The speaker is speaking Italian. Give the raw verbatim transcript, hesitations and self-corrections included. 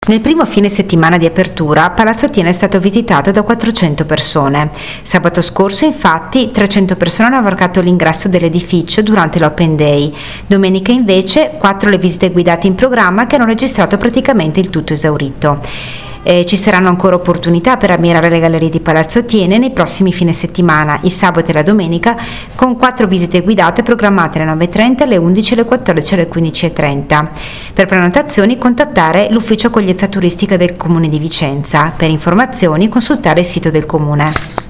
Nel primo fine settimana di apertura, Palazzo Thiene è stato visitato da quattrocento persone. Sabato scorso, infatti, trecento persone hanno varcato l'ingresso dell'edificio durante l'Open Day. Domenica, invece, quattro le visite guidate in programma che hanno registrato praticamente il tutto esaurito. Eh, ci saranno ancora opportunità per ammirare le gallerie di Palazzo Thiene nei prossimi fine settimana, il sabato e la domenica, con quattro visite guidate programmate alle nove e trenta, alle undici, alle quattordici e alle quindici e trenta. Per prenotazioni contattare l'ufficio accoglienza turistica del Comune di Vicenza. Per informazioni consultare il sito del Comune.